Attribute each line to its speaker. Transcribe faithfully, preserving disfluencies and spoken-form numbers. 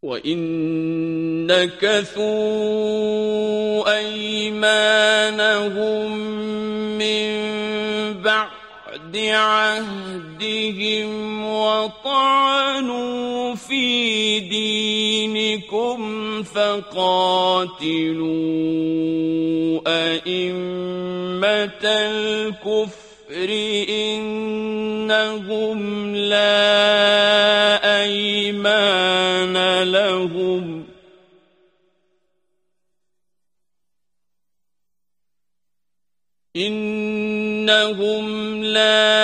Speaker 1: وَإِن نَكَثُوا أَيْمَانَهُم مِّن بَعْدِ عَهْدِهِمْ وَطَعَنُوا فِي دِينِكُمْ فَقَاتِلُوا أَئِمَّةَ الْكُفْرِ إِنَّهُمْ لَا أَيْمَانَ لَهُمْ إِنَّهُمْ لَا